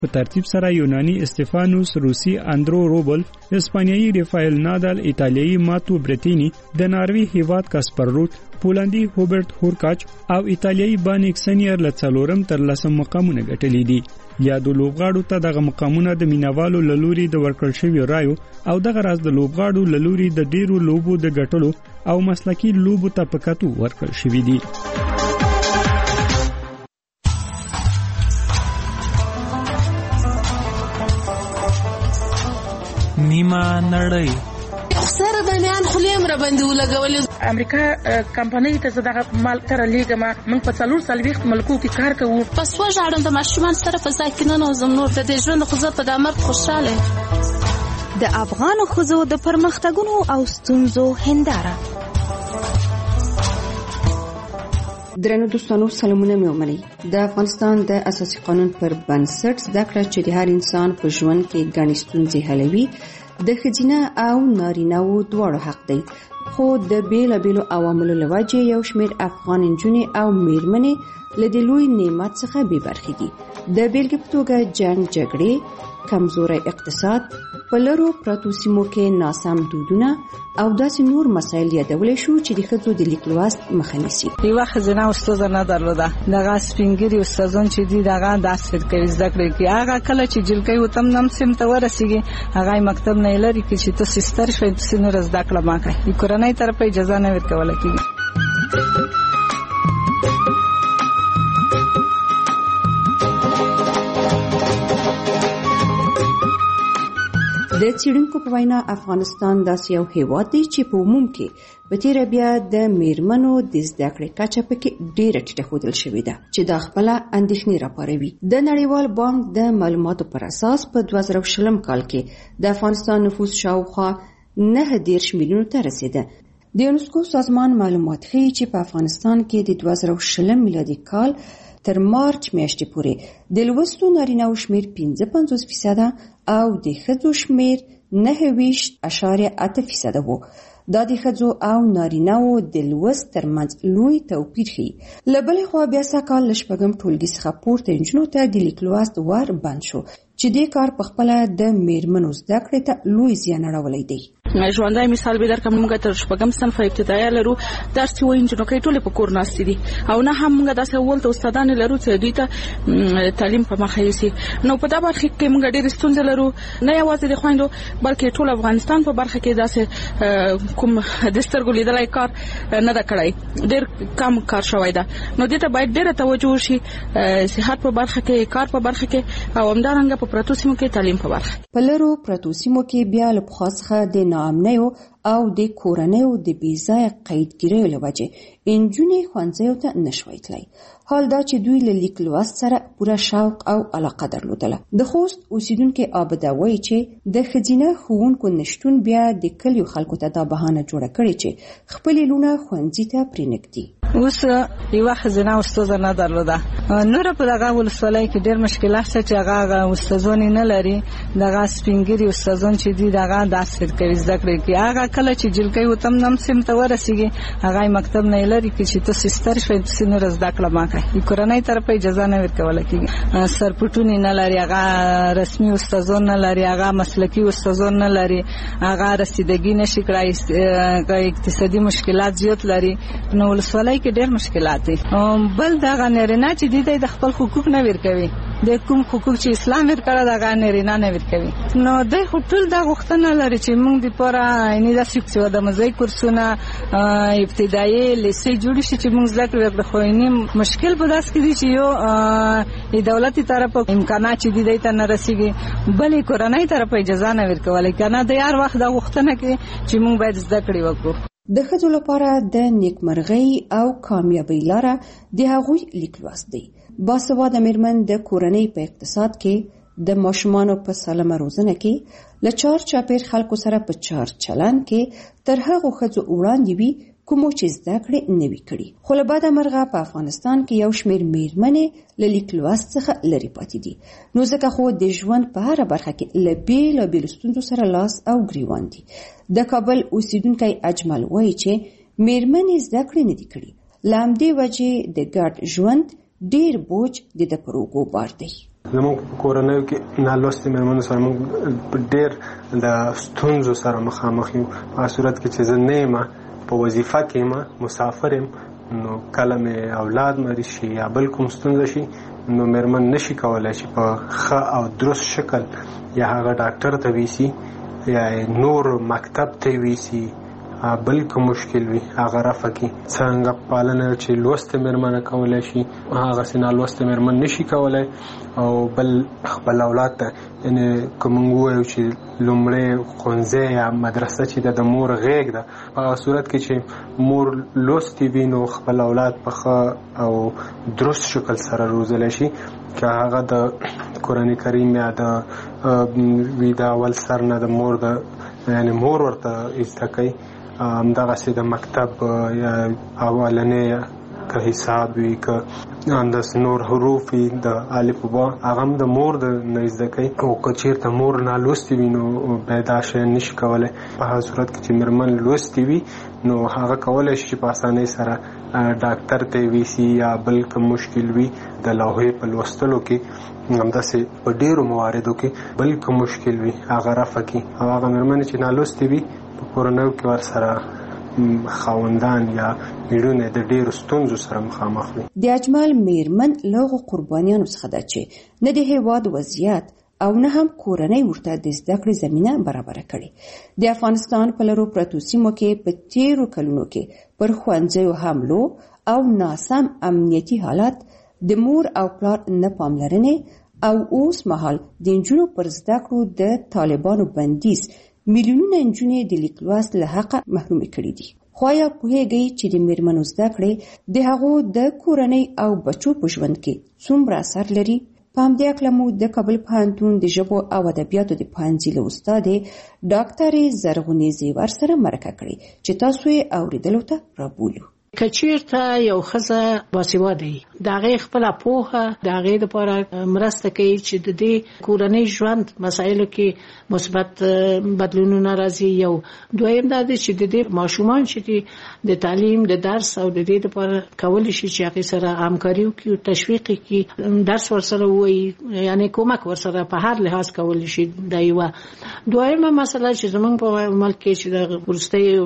په ترتیب سره یونانی استفانوس، روسی اندرو روبل، اسپانیایی رافایل نادال، ایتالیایی ماتو برتینی، د ناروی هیواد کاسپر روت، پولندي هوبرت هورکاچ او ایتالیایی بانیک سنیر له 4 تر 10 مقامونه ګټلي دي. یادو لوبغاړو ته دغه مقامونه د مینوالو لوري د ورکړل شوی رایو او دغه راز د لوبغاړو لوري د ډیرو لوبو د ګټلو او مسلکی لوبو ته پکاتو ورکړل شوی دي. نیمه نړۍ سره بنیان خلیم را باندې ولګول. امریکا کمپنۍ ته زداغه مال تر لیګما من په 440 ملکو کې کار کوو. پس وژاړم د ماشومان سره په ځای کې نه نوزم نور د دې ژوند خو زه په دامر خوشاله. د افغان ښځو د پرمختګونو او ستونزو هنداره. درنو دوستانو سلامونه مې ومنئ. د افغانستان د اساسي قانون پر بنسټ زده کړه چې د هر انسان په ژوند کې ګڼې ستونزې حلوي د ښځینه او نارینه‌وو دواړو حق دی، خو د بیلابیلو عواملو له وجې یو شمېر افغان نجونې او میرمنې له دې لوی نعمت څخه بې برخې دي. د بیلګې په توګه جنګ، جګړې، کمزوری اقتصاد، په لرو پرتو سیمو کې ناسم دودونه او داسې نور مسایل یادولی شو چې د ښځو د لیک لوست مخه نیسي. یوه ښځینه استاده نه درلوده، دغه سپینګیري استادان چې دي دغه درس ورکوي، زده کړې کوي. هغه کله چې جلکۍ وتم نم سیم ته ورسېږي هغه مکتب نه یې لرې کړي چې تاسې ستر شوئ تاسې نوره زده کړه مه کوئ. د کورنۍ طرفه اجازه نه ورکولی کېږي. د څېړونکو په وینا افغانستان داسې یو هیواد دی چې په عموم کې په تیره بیا د میرمنو د زده کړې کچه پکې ډېره ټیټه ښودل شوې ده چې دا خپله اندېښنې راپاروي. د نړیوال بانک د معلوماتو پر اساس په 2020 کال کې د افغانستان نفوس شاوخوا 9 میلیونو ته رسېده. د یونسکو سازمان معلومات ښیي چې په افغانستان کې د 2020 میلادي کال تر مارچ میاشتې پورې د لوستو نارینه‌وو شمېر 55% او د ښځو شمېر 29.8% و. دا د ښځو او نارینه‌وو د لوست ترمنځ لوی توپیر ښیي. له بلې خوا بیا سږکال له 4 ټولګي څخه پورته نجونو ته د لیک لوست ور بند شو چې دې کار په خپله د میرمنو زده کړې ته لوی زیان اړولی دی. ژوندی مثال به درکړم، موږ تر 4 صنف ابتدایي لرو، درس چې وایي نجونې ټولې په کور ناستې دي او نه هم موږ داسې اول ته استادان لرو چې دوی ته تعلیم په مخه یوسي. نو په دا برخه کې موږ ډېرې ستونزې لرو، نه یوازې د خویندو بلکې ټول افغانستان په برخه کې داسې کوم د سترګو لیدلی کار نه ده کړی، ډېر کم کار شوی ده. نو دې ته باید ډېره توجه وشي، صحت په برخه کې، کار په برخه کې او همدارنګه په پرتو سیمو کې تعلیم په برخه. په لرو پرتو سیمو کې بیا له پخوا څخه د ناامنیو او د کورنیو د بېځایه قیدګیریو له وجې نجونې ښوونځیو ته نشوی تللی. حال دا چې دوی له لیک لوست سره پوره شوق او علاقه درلودله. د خوست اوسیدونکي عابده وایي چې د ښځینه ښوونکو نشتون بیا د کلیو خلکو ته دا بهانه جوړه کړې چې خپلې لوڼه ښوونځي ته پرېنږدي. اوس یوه ښځینه استاده نه درلوده، نوره په دغه ولسوالۍ کې ډېر مشکلات شته چې هغه استادان نه لري. دغه سپینګیري استادان چې دي دغه درس ورکوي، زده کړې کوي. هغه کله چې جلکۍ وتم نم سیم ته ورسېږي هغه مکتب نه یې لرې کړي چې تاسې ستر شوئ تاسې نوره زده کړه مه کوئ. د کورنۍ طرفه اجازه نه ورکولی کېږي. سرپټونې نه لري، هغه رسمي استادان نه لري، هغه مسلکي استادان نه لري، هغه رسیدګي نشي کړی، اقتصادي مشکلات زیات لري. نو ولسوالۍ کې ډېر مشکلات دي. بل دغه نارینه چې دي د خپل حقوق نه ورکوي، د کوم حقوق چې اسلام ورکړه دغه نارینه نه ورکوي. نو دوی خو ټول دا غوښتنه لري چې موږ دپاره یعنې داسې د مزایي کورسونه ابتدایي لیسې جوړې شي چې موږ زده کړې وکړو. خو یعنې مشکل په داسې کې دی چې یو د دولتي طرفه امکانات چې دي دی ته نه رسېږي، بلې کورنۍ طرفه اجازه نه ورکولی. که نه دی هر وخت دا غوښتنه کوي چې موږ باید زده کړې وکړو. د ښځو لپاره د نیکمرغۍ او کامیابۍ لاره د هغوی لیک لوست دی. باسواده میرمن د کورنۍ په اقتصاد کې، د ماشومانو په سالمه روزنه کې، له چار چاپېر خلکو سره په چار چلند کې تر هغو ښځو وړاندې وي کومو چې زده کړې نه وي کړي. خو له بده مرغه په افغانستان کې یو شمېر میرمنې له لیک لوست څخه لرې پاتې دي. نو ځکه خو د ژوند په هره برخه کې له بېلابېلو ستونزو سره لاس او ګریوان دي. د کابل اوسیدونکی اجمل وایي چې میرمنې زده کړې نه دي کړي، له همدې وجې د ګډ ژوند ډېر بوج د ده پر اوږو بار دی. زموږ کورنۍ کې نالوستې مېرمنو سره موږ ډېر د ستونزو سره مخامخ یو. په صورت کې چې زه نه یم په وظیفه کې یم، مسافر یم، نو کله مې اولاد مریض شي یا بل کوم ستونزه شي، نو مېرمن نشي کولی چې په ښه او درست شکل یا هغه ډاکټر ته ویسي یا نور مکتب ته ویسي، بل کوم مشکل وي هغه رفع کړي. څنګه پالنه چې لوستې مېرمنه کولی شي، هغسې نالوستې مېرمن نشي کولی. او بل خپل اولاد ته یعنې که موږ ووایو چې لومړی ښوونځی یا مدرسه چې د مور غېږ ده، په هغه صورت کې چې مور لوستې وي نو خپل اولاد په ښه او درست شکل سره روزلی شي. که هغه د قرآن کریم یا د ویده اول سر نه د مور د یعنې مور ورته زده کوي، همدغسې د مکتب یا اولنی که حساب وي، که انداز نور حروف وي، د الف و با، هغه هم د مور د نه زده کوي. او که چېرته مور نالوستې وي نو بیا دا شی نشي کولی. په هغه صورت کې چې مېرمن لوستې وي نو هغه کولی شي چې په اسانۍ سره ډاکټر ته ویسي یا بل کوم مشکل وي د لوحې په لوستلو کې، همداسې په ډېرو مواردو کې بل کوم مشکل وي هغه رفع کړي. او هغه مېرمنې چې نالوستې وي په کورنیو کې ورسره خاوندان یا میړونه د ډېرو ستونزو سره مخامخ وي. د اجمل مېرمن له هغو قربانیانو څخه ده چې نه د هېواد وضعیت او نه هم کورنۍ ورته د زده کړې زمینه برابره کړې. د افغانستان په لرو پرتو سیمو کې په تیرو کلونو کې پر ښوونځیو حملو او ناسم امنیتي حالت، د مور او پلار نه پاملرنې او اوس مهال د نجونو پر زده کړو د طالبانو بندیز میلیونونه نجونې د لیک لوست له حقه محرومې کړي دي. خو آیا پوهېږئ چې د مېرمنو زده کړې د هغو د کورنۍ او بچو په ژوند کې څومره اثر لري؟ په همدې هکله مو د کابل پوهنتون د ژبو او ادبیاتو د پوهنځي له استادې ډاکټرې زرغونې زیور سره مرکه کړې چې تاسو یې اورېدلو ته رابولو. که چیرته یو ښځه باسواده وي، د هغې خپله پوهه د هغې دپاره مرسته کوي چې د دې کورنۍ ژوند مسایلو کې مثبت بدلونونه راځي. یو دویم دا دی چې د دې ماشومان چې دي د تعلیم د درس او د دې دپاره کولی شي چې هغې سره همکاري وکړي او تشویق کړي، درس ورسره ووایي، یعنې کومک ورسره په هر لحاظ کولی شي. دا یوه. دویمه مسله چې زموږ په ملک کې چې د وروستیو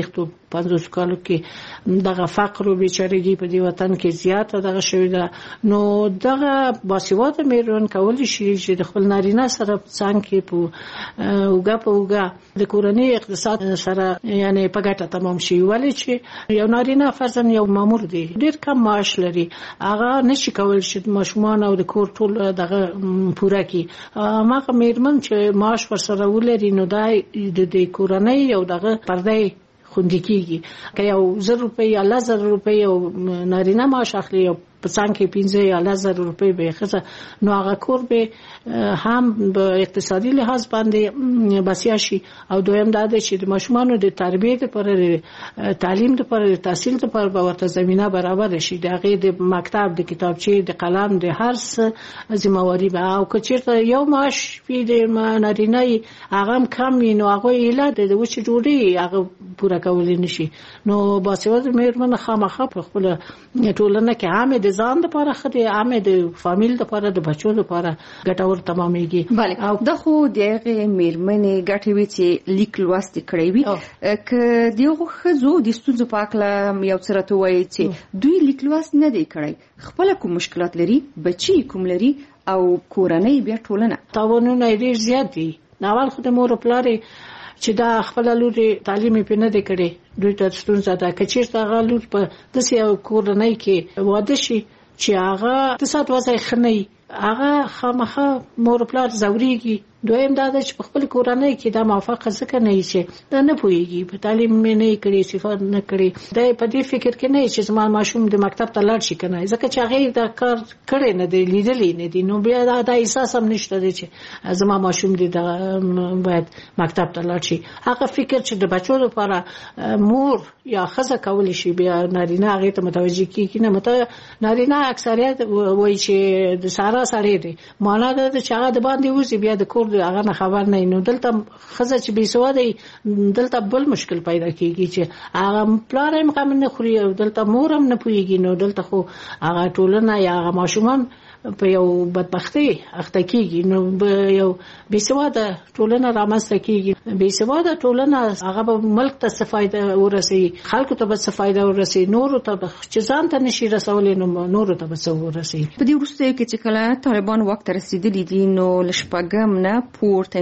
40-50 کالو کې دغه فقر او بیچارګي په دې وطن کې زیاته دغه شوې ده، نو دغه باسواده مېرمن کولی شي چې د خپل نارینه سره څنګ کې په اوږه په اوږه د کورنۍ اقتصاد سره یعنې په ګټه تمام شي. ولې چې یو نارینه فرضاً یو مامور دی، ډېر کم معاش لري، هغه نشي کولی چې ماشومان او د کور ټول دغه پوره کړي. هماغه مېرمن چې معاش ورسره ولري نو دا د کورنۍ او دغه پردی خوندي کیږي. که یو 1000 روپۍ یا 1000 روپۍ یو نارینه معاش اخلي او په څنګ کې 15 یا 1000 روپۍ به ښځه، نو هغه کور به هم په اقتصادي لحاظ باندې بسیا شي. او دویم دا دی چې د ماشومانو د تربیې لپاره، د تعلیم لپاره، د تحصیل لپاره به ورته زمینه برابر شي. د هغې د مکتب، د کتابچې، د قلم، د هر څه ذمہواري به. او که چېرته یو معاش وي د نارینه هغه هم کم وي، نو هغوی ایله د وچې ډوډۍ هغه پوره کولی نشي. نو باسواده مېرمن خامخا په خپله ټولنه کې عامې د ځان دپاره ښه دی، عامې د فامیل دپاره، د بچو دپاره ګټور تمامېږي. بله، دا خو د هغې مېرمنې ګټې وي چې لیک لوست یې کړی وي. که د هغو ښځو د ستونزو په هکله یو څه راته ووایي چې دوی لیک لوست نه دی کړی، خپله کوم مشکلات لري، بچي کوم لري او کورنۍ بیا ټولنه، تاوانونه یې ډېر زیات دي. اول خو د مور او پلار چې دا خپل لور تعلیم یې نه دی کړی، دوی ته ستونزه ده. که چېرته هغه لور په داسې یو کورنۍ کې واده شي چې هغه اقتصاد وضع ښه نه وي، هغه خامخا مور او پلار ځورېږي. دویم دا ده چې په خپل کورنۍ کې دا موافقه ځکه نه وي چې دا نه پوهېږي، په تعلیم مې نه کړی، صفات نه کړی، دا په دې فکر کې نه چې زما ماشوم د مکتب ته لاړ شي که نه، ځکه چې هغې دا کار کړی نه دی، لیدلی نه دی. نو بیا دا احساس هم نشته دی چې زما ماشوم دی باید مکتب ته لاړ شي. هغه فکر چې د بچو لپاره مور یا ښځه کولی شي، بیا نارینه هغې ته متوجه کېږي نه. نارینه اکثریت وایي چې د سارا سړی دی، معنا دا ده چې هغه د باندې وځي، بیا د کور هغه نه خبر نه. نو دلته ښځه چې بې سواده دلته بل مشکل پیدا کېږي چې هغه پلار هم غم نه خوري او دلته مور هم نه پوهېږي. نو دلته خو هغه ټولنه یا هغه ماشومان په یو بدبختی اخته کیږي نو یو بېسواده ټولنه رامنځته کیږي. بېسواده ټولنه هغه به ملک ته څه فایده ورسي، خلکو ته به څه فایده ورسي، نورو ته چې ځان ته نشي رسولې نو نورو ته به څه ورسي. په دې وروسته کې چې کله طالبان وخت رسیدلی دي نو لشپږم نه پورته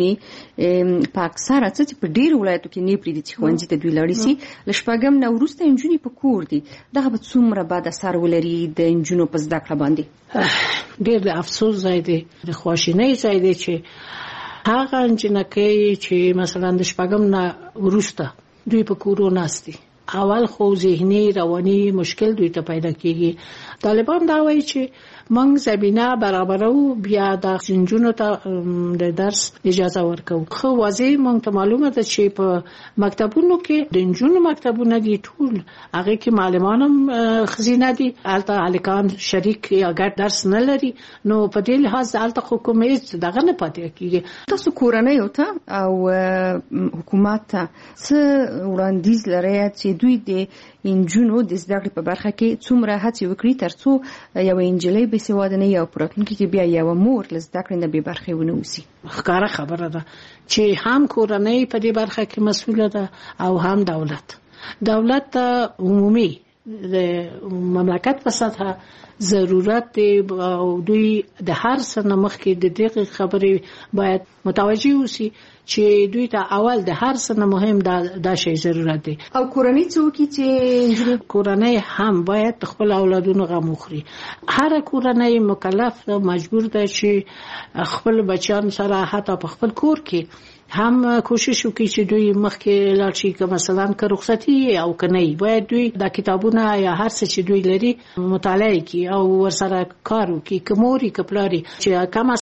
انجونی په اکثره څه په ډیر ولایتو کې نه پریدي چې ښوونځي ته دوی لاړ شي. لشپږم نه وروسته انجونی په کور دي، دغه به څومره بد اثر ولري د انجونو په زده کړه باندې؟ ډیر د افسوس ځای دی، د خواشینۍ ځای دی چې هغه انجنکۍ چې مثلا د شپږم نه وروسته دوی په کورو ناستي، اول خو ذهني رواني مشکل دوی ته پیدا کیږي. طالبان دا وایي چې موږ زمينه برابرو، بیا د انجونو ته د درس اجازه ورکو. خو واضح موږ ته معلومه ده چې په مکتبونو کې د انجونو مکتبونه دي ټول هغه کې معلمانم خزینه دي، البته الکان شریک یا ګډ درس نه لري، نو په دې لحاظ البته حکومت دغه نه پاتې کیږي. تاسو کورنۍ ته او حکومت ته څه وړاندیز لرئ چې دوی د انجونو د زده کړې په برخه کې څومره هڅې وکړي ترڅو یو انجلۍ بېسواده نه یا په راتلونکي کې بیا یو مور له زده کړې نه بې برخې ونه اوسي؟ ښکاره خبره ده چې هم کورنۍ په دې برخه کې مسؤله ده او هم دولت ته عمومي د مملکت په سطحه ضرورت دی او دوی د هر څه نه مخکې د دې خبرې باید متوجه اوسي چې دوی ته اول د هر څه نه مهم دا شی ضرورت دی. او کورنۍ څوک چې کورنۍ هم باید خپل اولادونو غم وخوري. هر کورنۍ مکلف مجبور ده چې خپل بچیان سره حتی په خپل کور کې هم کوشش وکړي چې دوی مخکې لاړ شي، که مثلا که رخصتي او که نه باید دوی د کتابونه یا هر څه چې دوی لري مطالعه کړي او ورسره کار وکړي، که موري که پلاري چې کم